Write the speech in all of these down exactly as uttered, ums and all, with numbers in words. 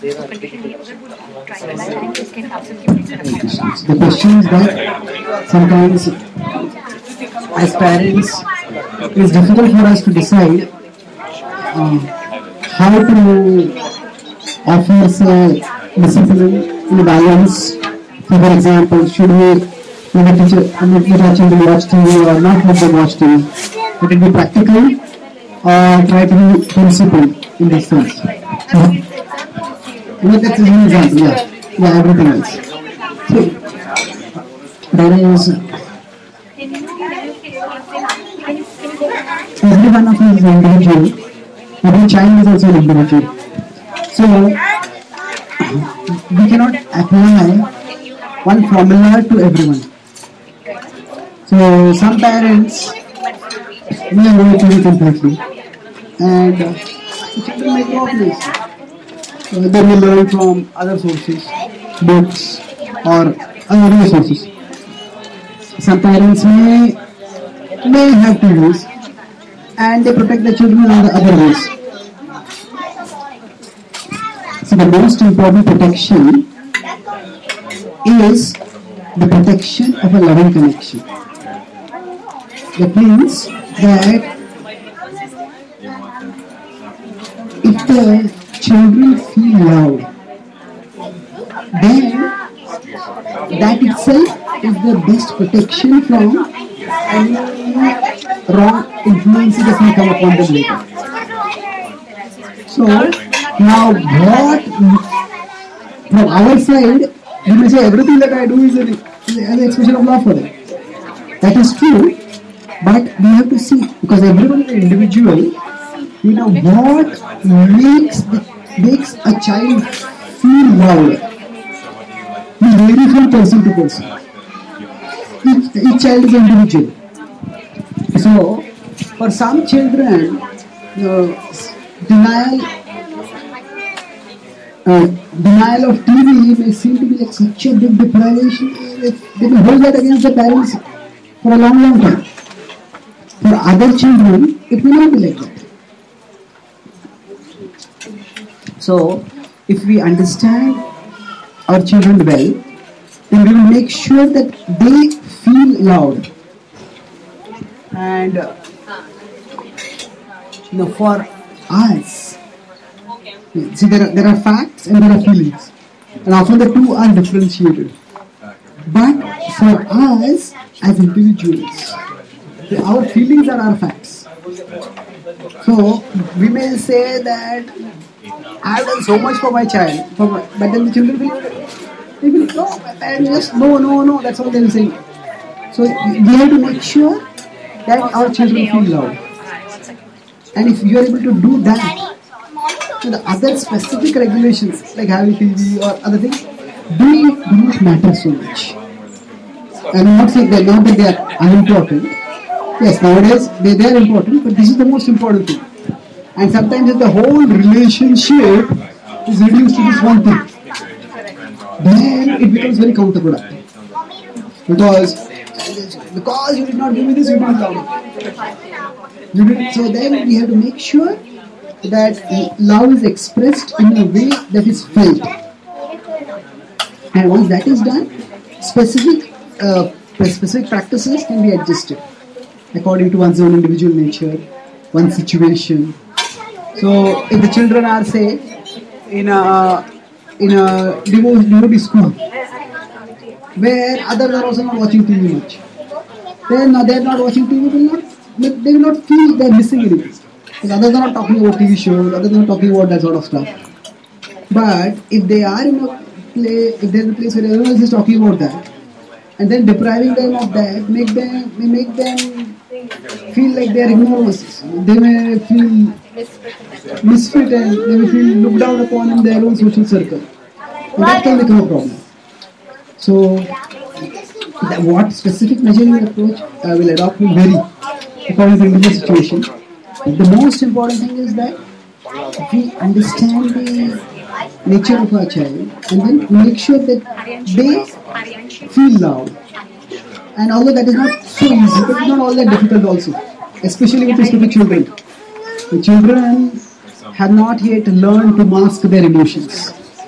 The question is that sometimes, as parents, it's difficult for us to decide uh, how to offer, say, discipline in balance. So, for example, should we let the teacher, let our children watch T V or not let them watch T V? Let it be practical or try to be principled in this sense. So, you know, that's an example, yeah. Yeah, everything else. So, there is every one of us is individual. Every child is also an individual. So, we cannot apply one formula to everyone. So, some parents may avoid T V completely, and uh, the children may go off this. Uh, they will learn from other sources, books, or other resources. Some parents may may have T Vs, and they protect the children in the other ways. So the most important protection is the protection of a loving connection. That means that if the children feel loved, then that itself is the best protection from any wrong influences that may come upon them later. So, now what, from our side, you may say everything that I do is an, is an expression of love for them. That is true, but we have to see, because everyone is an individual, you know, what makes the, makes a child feel loved will vary from person to person. Each, each child is individual. So, for some children, uh, denial uh, denial of T V may seem to be like such a big deprivation. They will hold that against the parents for a long, long time. For other children, it may not be like that. So, if we understand our children well, then we will make sure that they feel loved. And uh, you know, for us, see, there are, there are facts and there are feelings, and often the two are differentiated. But for us as individuals, our feelings are our facts. So we may say that I have done so much for my child, for my, but then the children will, they will no, my parents just no, no, no. That's what they will say. So we have to make sure that our children feel loved, and if you are able to do that, so the other specific regulations like having T V or other things do, do not matter so much. I'm not saying that not that they are unimportant. Yes, nowadays they, they are important, but this is the most important thing. And sometimes if the whole relationship is reduced to this one thing, then it becomes very counterproductive. Because because you did not give me this, you didn't love me. You didn't, so then we have to make sure that love is expressed in a way that is felt. And once that is done, specific uh, specific practices can be adjusted according to one's own individual nature, one's situation. So, if the children are, say, in a in a devotee, devotee school, where others are also not watching T V much, then they are not watching T V, they will not, they will not feel they are missing anything. Because others are not talking about T V shows, others are not talking about that sort of stuff. But if they are in a play, if there is a place where everyone else is talking about that, and then depriving them of that, make them, may make them feel like they are ignorance. They may feel misfit and they may feel looked down upon in their own social circle. And that can become a problem. So, that what specific measuring approach uh, will adopt will vary according to the situation. The most important thing is that we understand the nature of our child and then make sure that they feel loved. And although that is not so easy, but it's not all that difficult also, especially with respect to children. The children have not yet learned to mask their emotions.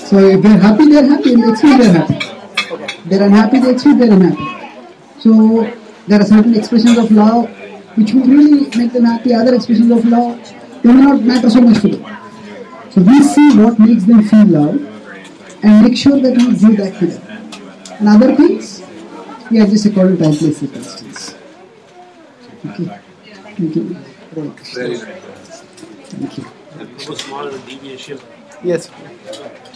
So if they're happy, they're happy, and they express they're happy. They're unhappy, they express they're unhappy. So there are certain expressions of love which will really make them happy. Other expressions of love, they may not matter so much to them. So we see what makes them feel love and make sure that we give that to them. And other things, we adjust according to time, place, circumstance. Okay. Thank you. Very Thank you. small deviation. Yes.